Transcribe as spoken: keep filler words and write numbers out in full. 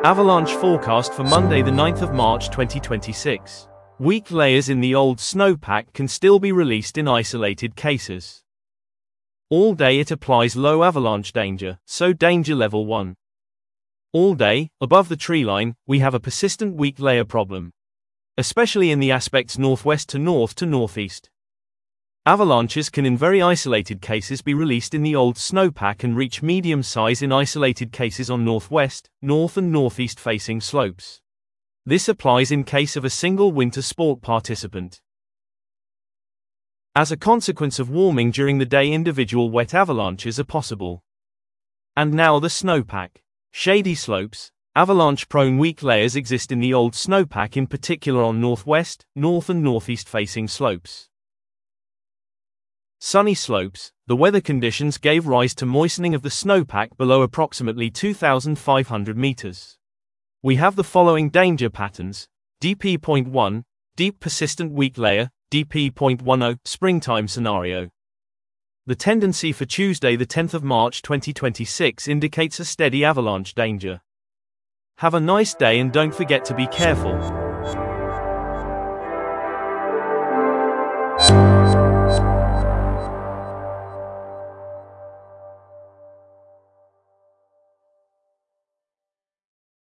Avalanche forecast for Monday the ninth of March twenty twenty-six. Weak layers in the old snowpack can still be released in isolated cases. All day it applies low avalanche danger, so danger level one. All day, above the treeline, we have a persistent weak layer problem, especially in the aspects northwest to north to northeast. Avalanches can in very isolated cases be released in the old snowpack and reach medium size in isolated cases on northwest, north and northeast facing slopes. This applies in case of a single winter sport participant. As a consequence of warming during the day, individual wet avalanches are possible. And now the snowpack. Shady slopes. Avalanche-prone weak layers exist in the old snowpack, in particular on northwest, north and northeast facing slopes. Sunny slopes. The weather conditions gave rise to moistening of the snowpack below approximately two thousand five hundred meters. We have the following danger patterns. D P zero point one, deep persistent weak layer, D P zero point ten, springtime scenario. The tendency for Tuesday the tenth of March twenty twenty-six indicates a steady avalanche danger. Have a nice day and don't forget to be careful.